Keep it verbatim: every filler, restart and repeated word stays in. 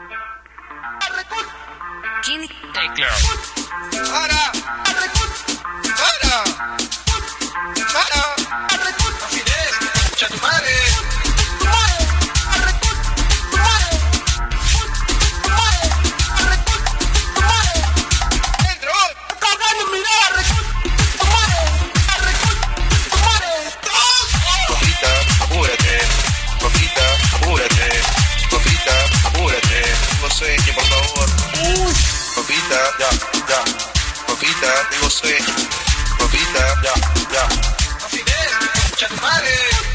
King Tecler. Para, para, para, Fidel, escucha tu madre. Dentro, Copita, apúrate, Copita, apúrate, Copita, apúrate, no sueñe, por favor. Copita, ya, ya, Copita, tengo sueño. Copita, ya, ya. Fidel, escucha tu madre.